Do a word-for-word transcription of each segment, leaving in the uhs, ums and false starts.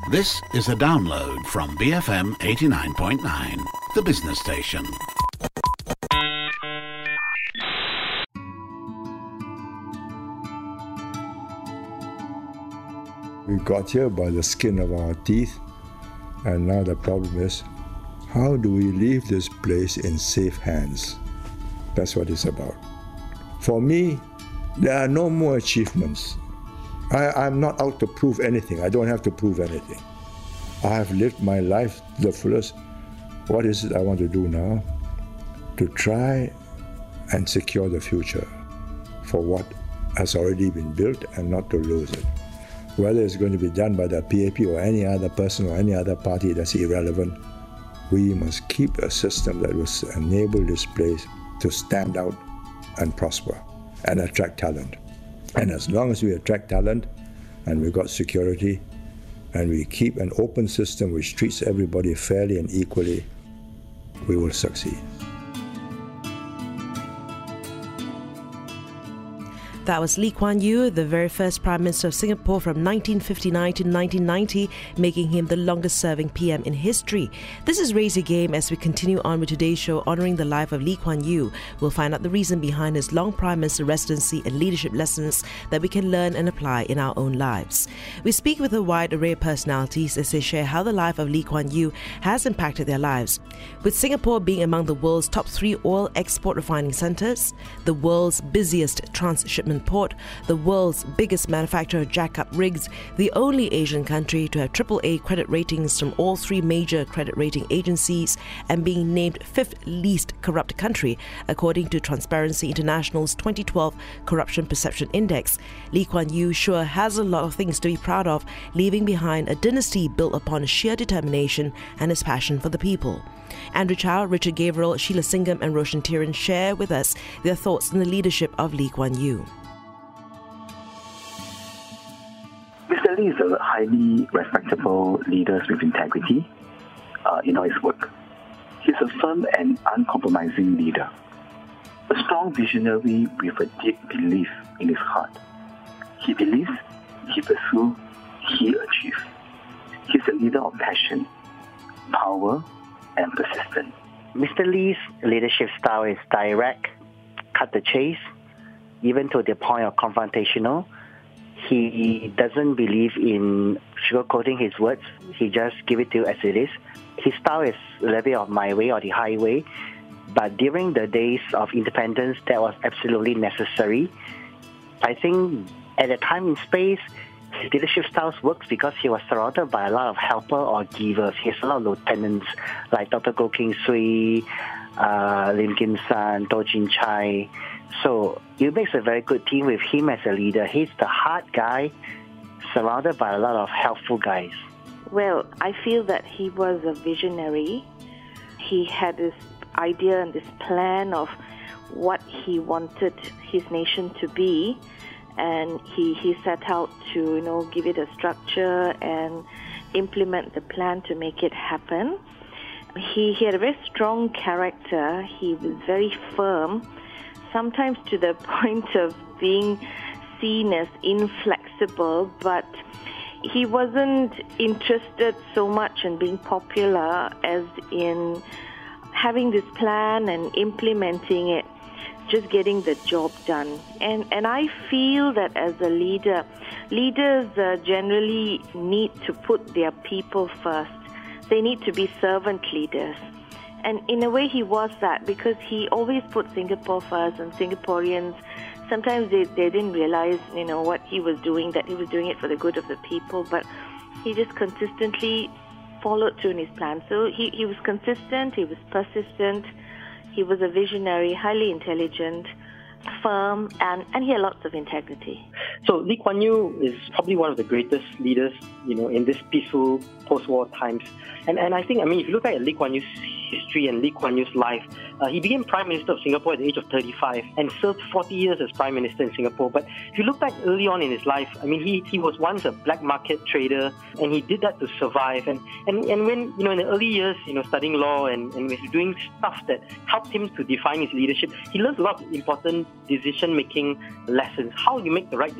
This is a download from B F M eighty-nine point nine, the business station. We got here by the skin of our teeth, and now the problem is, how do we leave this place in safe hands? That's what it's about. For me, there are no more achievements. I, I'm not out to prove anything. I don't have to prove anything. I have lived my life to the fullest. What is it I want to do now? To try and secure the future for what has already been built and not to lose it. Whether it's going to be done by the P A P or any other person or any other party, that's irrelevant. We must keep a system that will enable this place to stand out and prosper and attract talent. And as long as we attract talent and we've got security and we keep an open system which treats everybody fairly and equally, we will succeed. That was Lee Kuan Yew, the very first Prime Minister of Singapore from nineteen fifty-nine to nineteen ninety, making him the longest-serving P M in history. This is Raise Your Game as we continue on with today's show honouring the life of Lee Kuan Yew. We'll find out the reason behind his long Prime Minister residency and leadership lessons that we can learn and apply in our own lives. We speak with a wide array of personalities as they share how the life of Lee Kuan Yew has impacted their lives. With Singapore being among the world's top three oil export refining centres, the world's busiest transshipment port, the world's biggest manufacturer of jack-up rigs, the only Asian country to have triple A credit ratings from all three major credit rating agencies, and being named fifth least corrupt country according to Transparency International's twenty twelve Corruption Perception Index, Lee Kuan Yew sure has a lot of things to be proud of, leaving behind a dynasty built upon sheer determination and his passion for the people. Andrew Chow, Richard Gabriel, Sheila Singham and Roshan Tiran share with us their thoughts on the leadership of Lee Kuan Yew. Mister Lee is a highly respectable leader with integrity uh, in all his work. He's a firm and uncompromising leader, a strong visionary with a deep belief in his heart. He believes, he pursues, he achieves. He's a leader of passion, power, and persistence. Mister Lee's leadership style is direct, cut the chase, even to the point of confrontational. He doesn't believe in sugarcoating his words. He just give it to you as it is. His style is a little bit of my way or the highway. But during the days of independence, that was absolutely necessary. I think at the time in space, his leadership styles works because he was surrounded by a lot of helper or givers. He has a lot of lieutenants like Doctor Goh Keng Swee, uh, Lim Kim San, Toh Chin Chai. So it makes a very good team with him as a leader. He's the hard guy, surrounded by a lot of helpful guys. Well, I feel that he was a visionary. He had this idea and this plan of what he wanted his nation to be, and he, he set out to, you know, give it a structure and implement the plan to make it happen. He, he had a very strong character. He was very firm, sometimes to the point of being seen as inflexible, but he wasn't interested so much in being popular as in having this plan and implementing it, just getting the job done. And and I feel that as a leader, leaders uh, generally need to put their people first. They need to be servant leaders. And in a way he was that, because he always put Singapore first, and Singaporeans, sometimes they, they didn't realize, you know, what he was doing, that he was doing it for the good of the people, but he just consistently followed through in his plan. So he, he was consistent, he was persistent, he was a visionary, highly intelligent, firm, and, and he had lots of integrity. So Lee Kuan Yew is probably one of the greatest leaders, you know, in this peaceful post-war times. And and I think, I mean, if you look at Lee Kuan Yew's history and Lee Kuan Yew's life, uh, he became Prime Minister of Singapore at the age of thirty-five and served forty years as Prime Minister in Singapore. But if you look back early on in his life, I mean, he, he was once a black market trader, and he did that to survive. And, and, and when, you know, in the early years, you know, studying law and, and was doing stuff that helped him to define his leadership, he learned a lot of important decision-making lessons, how you make the right decision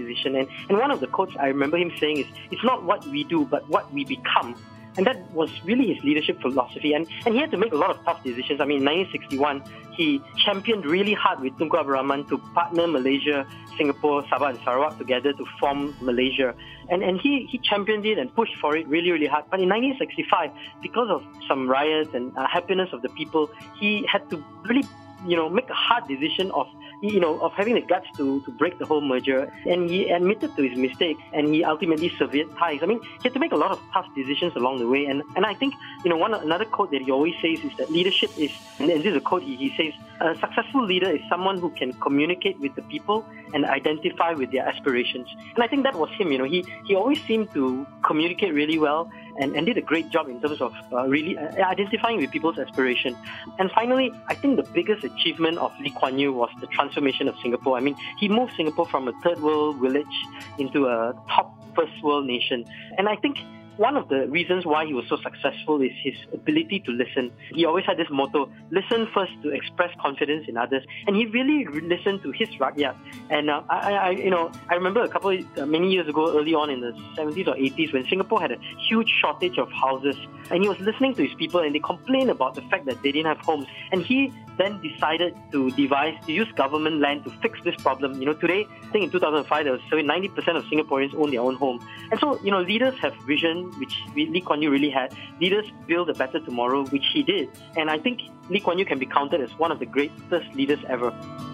decision. And, and one of the quotes I remember him saying is, it's not what we do, but what we become. And that was really his leadership philosophy. And, and he had to make a lot of tough decisions. I mean, in nineteen sixty-one, he championed really hard with Tunku Abdul Rahman to partner Malaysia, Singapore, Sabah and Sarawak together to form Malaysia. And, and he, he championed it and pushed for it really, really hard. But in nineteen sixty-five, because of some riots and uh, happiness of the people, he had to really, you know, make a hard decision of, you know, of having the guts to, to break the whole merger. And he admitted to his mistake, and he ultimately severed ties. I mean, he had to make a lot of tough decisions along the way. And, and I think, you know, one another quote that he always says is that leadership is, and this is a quote he, he says, a successful leader is someone who can communicate with the people and identify with their aspirations. And I think that was him, you know, he, he always seemed to communicate really well and, and did a great job in terms of uh, really uh, identifying with people's aspiration. And finally, I think the biggest achievement of Lee Kuan Yew was the transformation of Singapore. I mean, he moved Singapore from a third world village into a top first world nation. And I think one of the reasons why he was so successful is his ability to listen. He always had this motto, listen first to express confidence in others. And he really listened to his rakyat. And uh, I, I, you know, I remember a couple of, uh, many years ago, early on in the seventies or eighties, when Singapore had a huge shortage of houses. And he was listening to his people, and they complained about the fact that they didn't have homes. And he then decided to devise, to use government land to fix this problem. You know, today, I think in two thousand five, there was ninety percent of Singaporeans own their own home. And so, you know, leaders have vision, which Lee Kuan Yew really had. Leaders build a better tomorrow, which he did. And I think Lee Kuan Yew can be counted as one of the greatest leaders ever.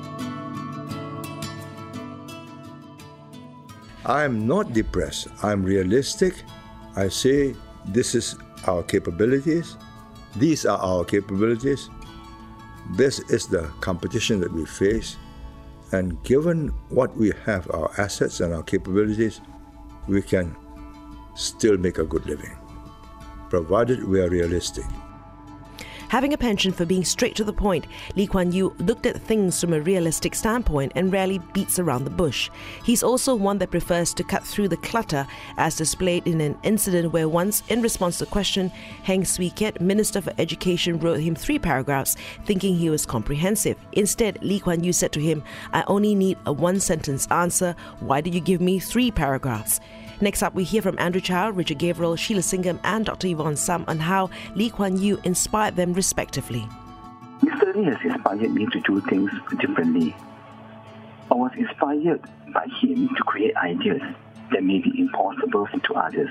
I'm not depressed. I'm realistic. I say this is our capabilities. These are our capabilities. This is the competition that we face. And given what we have, our assets and our capabilities, we can still make a good living, provided we are realistic. Having a penchant for being straight to the point, Lee Kuan Yew looked at things from a realistic standpoint and rarely beats around the bush. He's also one that prefers to cut through the clutter, as displayed in an incident where once, in response to a question, Heng Swee Keat, Minister for Education, wrote him three paragraphs, thinking he was comprehensive. Instead, Lee Kuan Yew said to him, "I only need a one-sentence answer. Why did you give me three paragraphs?" Next up, we hear from Andrew Chow, Richard Gabriel, Sheila Singham and Doctor Yvonne Sam on how Lee Kuan Yew inspired them respectively. Mister Lee has inspired me to do things differently. I was inspired by him to create ideas that may be impossible to others.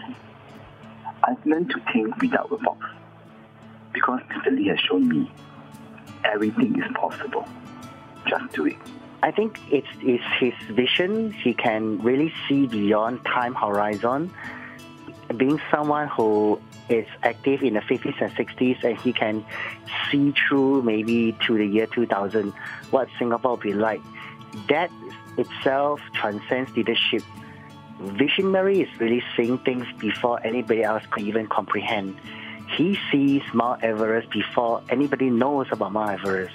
I've learned to think without a box, because Mister Lee has shown me everything is possible. Just do it. I think it's, it's his vision. He can really see beyond time horizon. Being someone who is active in the fifties and sixties, and he can see through maybe to the year two thousand what Singapore will be like. That itself transcends leadership. Visionary is really seeing things before anybody else could even comprehend. He sees Mount Everest before anybody knows about Mount Everest.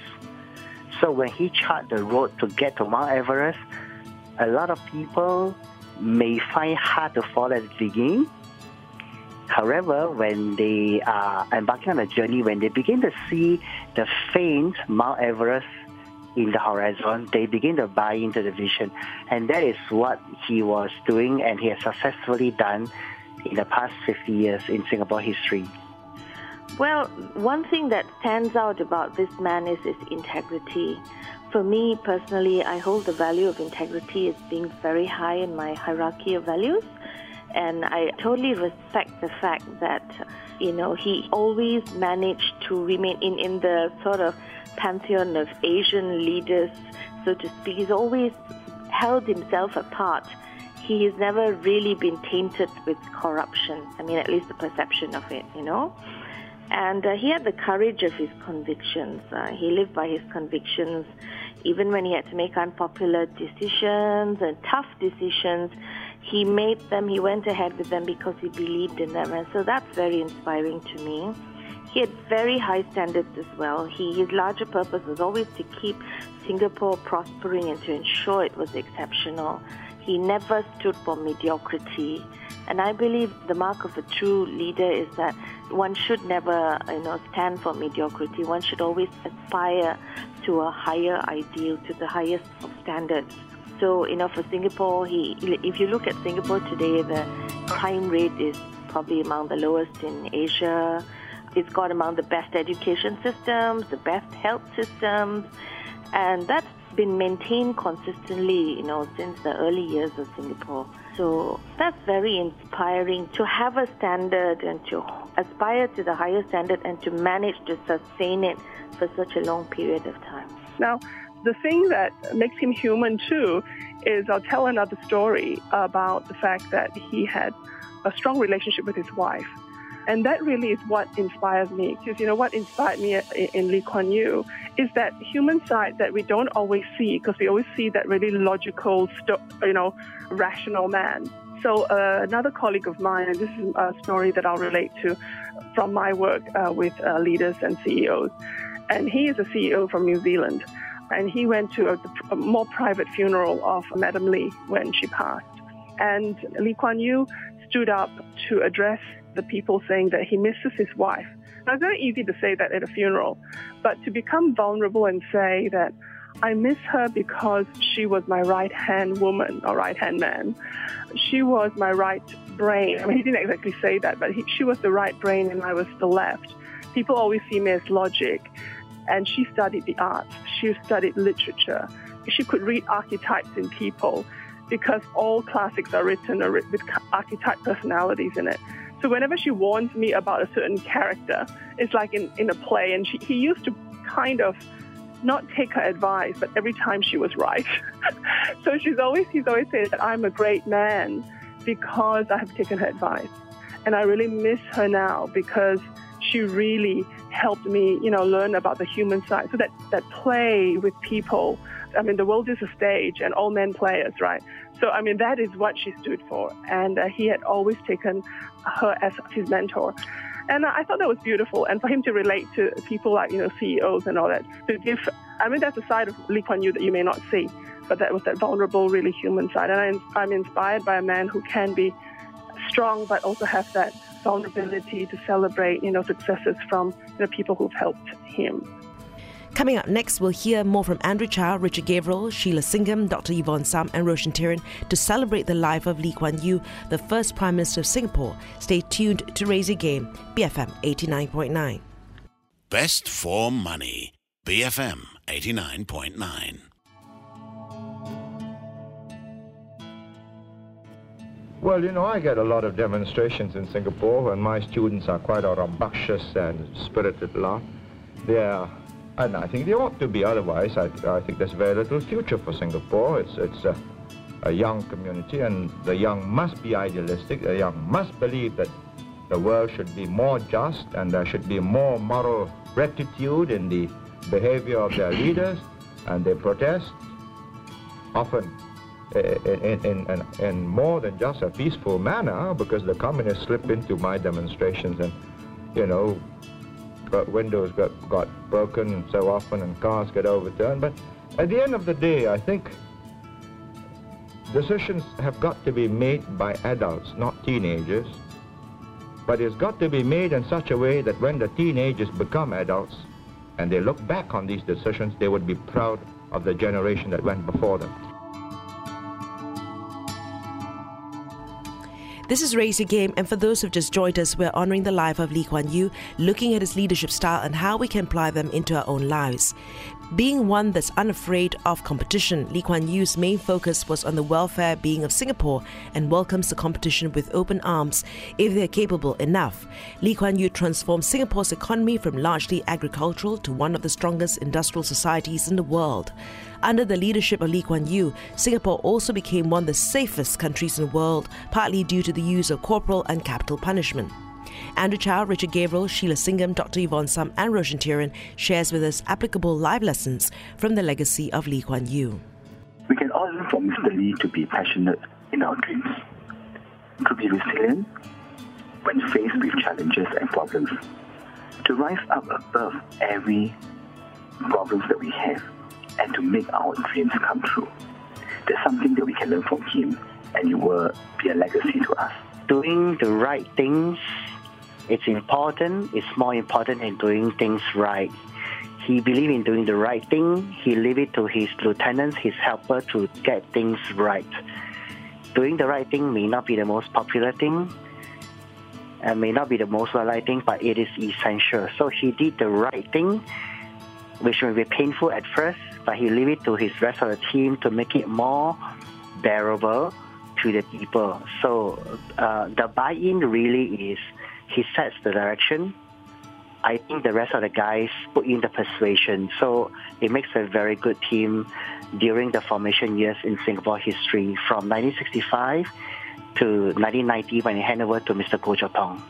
So when he charted the road to get to Mount Everest, a lot of people may find it hard to follow at the beginning. However, when they are embarking on a journey, when they begin to see the faint Mount Everest in the horizon, they begin to buy into the vision. And that is what he was doing, and he has successfully done in the past fifty years in Singapore history. Well, one thing that stands out about this man is his integrity. For me personally, I hold the value of integrity as being very high in my hierarchy of values. And I totally respect the fact that, you know, he always managed to remain in, in the sort of pantheon of Asian leaders, so to speak. He's always held himself apart. He has never really been tainted with corruption. I mean, at least the perception of it, you know. And uh, he had the courage of his convictions. Uh, he lived by his convictions, even when he had to make unpopular decisions and tough decisions. He made them, he went ahead with them because he believed in them. And so that's very inspiring to me. He had very high standards as well. He, his larger purpose was always to keep Singapore prospering and to ensure it was exceptional. He never stood for mediocrity. And I believe the mark of a true leader is that one should never, you know, stand for mediocrity. One should always aspire to a higher ideal, to the highest of standards. So, you know, for Singapore, he, if you look at Singapore today, the crime rate is probably among the lowest in Asia. It's got among the best education systems, the best health systems, and that's been maintained consistently, you know, since the early years of Singapore. So that's very inspiring to have a standard and to aspire to the higher standard and to manage to sustain it for such a long period of time. Now, the thing that makes him human too is I'll tell another story about the fact that he had a strong relationship with his wife. And that really is what inspires me. Because, you know, what inspired me in Lee Kuan Yew is that human side that we don't always see, because we always see that really logical, you know, rational man. So uh, another colleague of mine, and this is a story that I'll relate to from my work uh, with uh, leaders and C E Os. And he is a C E O from New Zealand. And he went to a, a more private funeral of Madam Lee when she passed. And Lee Kuan Yew stood up to address the people, saying that he misses his wife. Now, it's very easy to say that at a funeral, but to become vulnerable and say that I miss her because she was my right-hand woman or right-hand man. She was my right brain. I mean, he didn't exactly say that, but he, she was the right brain and I was the left. People always see me as logic. And she studied the arts. She studied literature. She could read archetypes in people because all classics are written with archetype personalities in it. So whenever she warns me about a certain character, it's like in, in a play, and she, he used to kind of not take her advice, but every time she was right. So she's always he's always said that I'm a great man because I have taken her advice. And I really miss her now because she really helped me, you know, learn about the human side. So that, that play with people, I mean, the world is a stage and all men players, right? So, I mean, that is what she stood for. And uh, he had always taken her as his mentor. And uh, I thought that was beautiful. And for him to relate to people like, you know, C E Os and all that, to give, I mean, that's a side of Lee Kuan Yew that you may not see, but that was that vulnerable, really human side. And I, I'm inspired by a man who can be strong, but also have that vulnerability to celebrate, you know, successes from the people who've helped him. Coming up next, we'll hear more from Andrew Chow, Richard Gabriel, Sheila Singham, Doctor Yvonne Sam and Roshan Theeran to celebrate the life of Lee Kuan Yew, the first Prime Minister of Singapore. Stay tuned to Raise Your Game, B F M eighty-nine point nine. Best for money, B F M eighty-nine point nine. Well, you know, I get a lot of demonstrations in Singapore, and my students are quite a rambunctious and spirited lot. They are, and I think they ought to be. Otherwise, I, I think there's very little future for Singapore. It's it's a, a young community, and the young must be idealistic. The young must believe that the world should be more just, and there should be more moral rectitude in the behavior of their leaders, and they protest often In, in, in, in more than just a peaceful manner, because the communists slip into my demonstrations and, you know, got windows got, got broken so often and cars get overturned. But at the end of the day, I think decisions have got to be made by adults, not teenagers. But it's got to be made in such a way that when the teenagers become adults and they look back on these decisions, they would be proud of the generation that went before them. This is Raise Your Game, and for those who've just joined us, we're honouring the life of Lee Kuan Yew, looking at his leadership style and how we can apply them into our own lives. Being one that's unafraid of competition, Lee Kuan Yew's main focus was on the welfare being of Singapore and welcomes the competition with open arms if they're capable enough. Lee Kuan Yew transformed Singapore's economy from largely agricultural to one of the strongest industrial societies in the world. Under the leadership of Lee Kuan Yew, Singapore also became one of the safest countries in the world, partly due to the use of corporal and capital punishment. Andrew Chow, Richard Gabriel, Sheila Singham, Doctor Yvonne Sam and Roshan Theeran shares with us applicable life lessons from the legacy of Lee Kuan Yew. We can all learn from Mister Lee to be passionate in our dreams, to be resilient when faced with challenges and problems, to rise up above every problems that we have, and to make our dreams come true. There's something that we can learn from him, and it will be a legacy to us. Doing the right things, it's important. It's more important than doing things right. He believed in doing the right thing. He leave it to his lieutenants, his helper, to get things right. Doing the right thing may not be the most popular thing, and may not be the most well-liked thing, but it is essential. So he did the right thing, which may be painful at first, but he leave it to his rest of the team to make it more bearable to the people. So uh, the buy-in really is he sets the direction. I think the rest of the guys put in the persuasion. So it makes a very good team during the formation years in Singapore history, from nineteen sixty-five to nineteen ninety when he handed over to Mister Goh Chok Tong.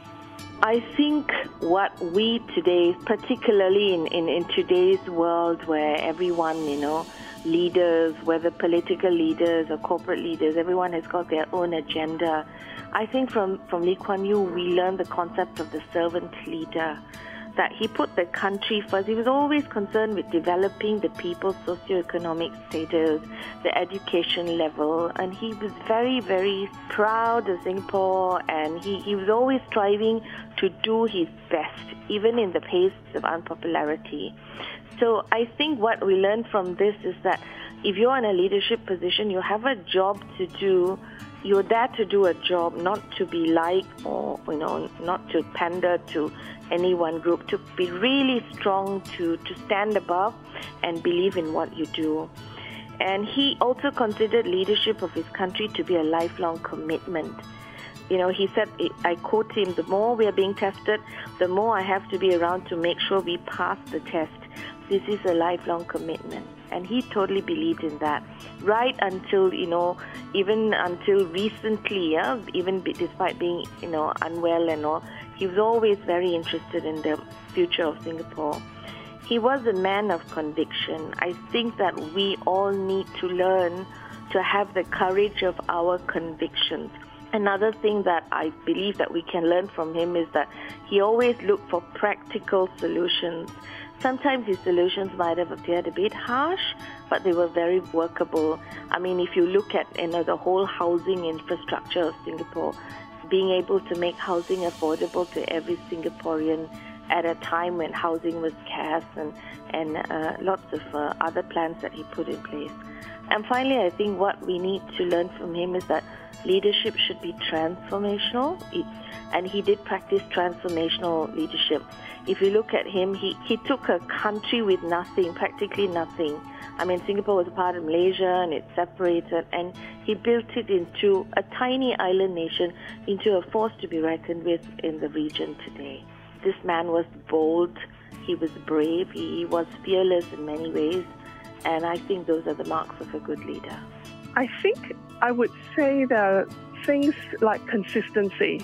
I think what we today, particularly in, in, in today's world where everyone, you know, leaders, whether political leaders or corporate leaders, everyone has got their own agenda. I think from, from Lee Kuan Yew, we learned the concept of the servant leader, that he put the country first. He was always concerned with developing the people's socioeconomic status, the education level, and he was very, very proud of Singapore, and he, he was always striving to do his best, even in the face of unpopularity. So I think what we learned from this is that if you're in a leadership position, you have a job to do. You're there to do a job, not to be liked or, you know, not to pander to any one group, to be really strong, to, to stand above and believe in what you do. And he also considered leadership of his country to be a lifelong commitment. You know, he said, I quote him, the more we are being tested, the more I have to be around to make sure we pass the test. This is a lifelong commitment. And he totally believed in that, right until, you know, even until recently, yeah, even despite being, you know, unwell and all, he was always very interested in the future of Singapore. He was a man of conviction. I think that we all need to learn to have the courage of our convictions. Another thing that I believe that we can learn from him is that he always looked for practical solutions. Sometimes his solutions might have appeared a bit harsh, but they were very workable. I mean, if you look at, you know, the whole housing infrastructure of Singapore, being able to make housing affordable to every Singaporean at a time when housing was scarce, and, and uh, lots of uh, other plans that he put in place. And finally, I think what we need to learn from him is that leadership should be transformational, it, and he did practice transformational leadership. If you look at him, he, he took a country with nothing, practically nothing. I mean, Singapore was a part of Malaysia and it's separated, and he built it into a tiny island nation, into a force to be reckoned with in the region today. This man was bold, he was brave, he was fearless in many ways, and I think those are the marks of a good leader. I think I would say that things like consistency,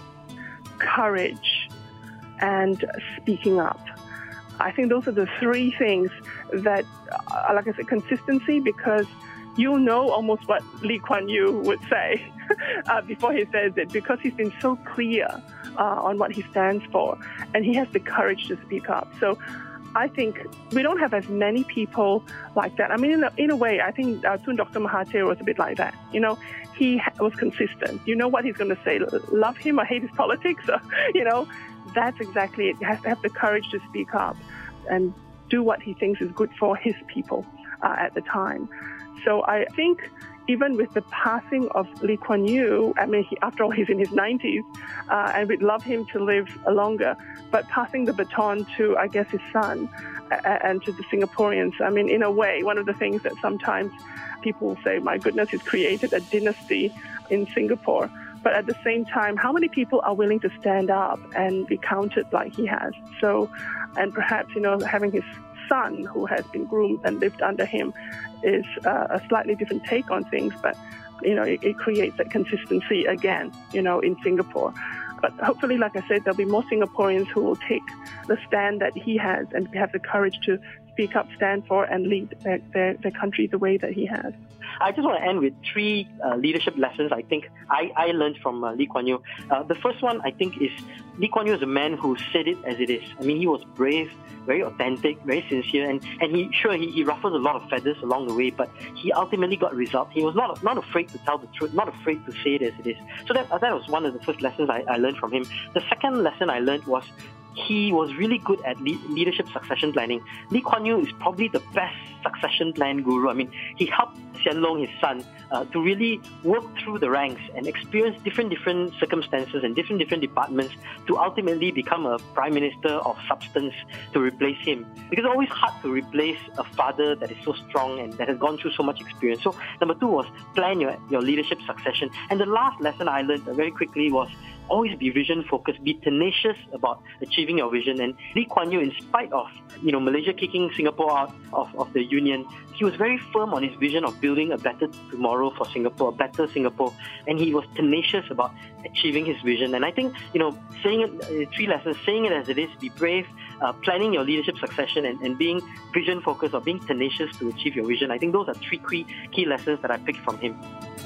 courage, and speaking up. I think those are the three things that, uh, like I said, consistency, because you'll know almost what Lee Kuan Yew would say uh, before he says it, because he's been so clear uh, on what he stands for, and he has the courage to speak up. So I think we don't have as many people like that. I mean, in a, in a way, I think uh, Tun Doctor Mahathir was a bit like that. You know, he ha- was consistent. You know what he's going to say, love him or hate his politics, or, you know, that's exactly it. He has to have the courage to speak up and do what he thinks is good for his people uh, at the time. So I think even with the passing of Lee Kuan Yew, I mean, he, after all, he's in his nineties, uh, and we'd love him to live longer, but passing the baton to, I guess, his son uh, and to the Singaporeans, I mean, in a way, one of the things that sometimes people will say, my goodness, he's created a dynasty in Singapore. But at the same time, how many people are willing to stand up and be counted like he has? So, and perhaps, you know, having his son, who has been groomed and lived under him, is uh, a slightly different take on things, but, you know, it, it creates that consistency again, you know, in Singapore. But hopefully, like I said, there'll be more Singaporeans who will take the stand that he has and have the courage to speak up, stand for, and lead their, their, their country the way that he has. I just want to end with three uh, leadership lessons I think I, I learned from uh, Lee Kuan Yew. Uh, the first one, I think, is Lee Kuan Yew is a man who said it as it is. I mean, he was brave, very authentic, very sincere, and, and he sure, he, he ruffled a lot of feathers along the way, but he ultimately got results. He was not not afraid to tell the truth, not afraid to say it as it is. So that, that was one of the first lessons I, I learned from him. The second lesson I learned was he was really good at le- leadership succession planning. Lee Kuan Yew is probably the best succession plan guru. I mean, he helped Hsien Loong, his son, uh, to really work through the ranks and experience different different circumstances and different different departments to ultimately become a prime minister of substance to replace him. Because it's always hard to replace a father that is so strong and that has gone through so much experience. So number two was plan your, your leadership succession. And the last lesson I learned very quickly was always be vision focused, be tenacious about achieving your vision. And Lee Kuan Yew, in spite of you know Malaysia kicking Singapore out of, of the Union, he was very firm on his vision of building a better tomorrow for Singapore, a better Singapore, and he was tenacious about achieving his vision. And I think, you know, saying it, uh, three lessons, saying it as it is, be brave, uh, planning your leadership succession, and, and being vision focused or being tenacious to achieve your vision. I think those are three key, key lessons that I picked from him.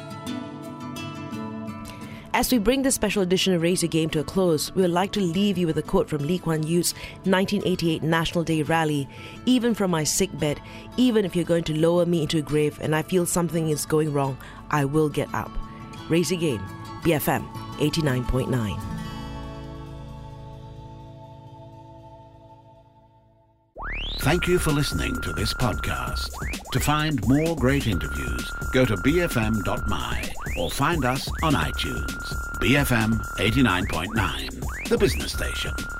As we bring this special edition of Raise Your Game to a close, we would like to leave you with a quote from Lee Kuan Yew's nineteen eighty-eight National Day rally. Even from my sickbed, even if you're going to lower me into a grave and I feel something is going wrong, I will get up. Raise Your Game, B F M eighty-nine point nine. Thank you for listening to this podcast. To find more great interviews, go to b f m dot m y or find us on iTunes. B F M eighty-nine point nine, the business station.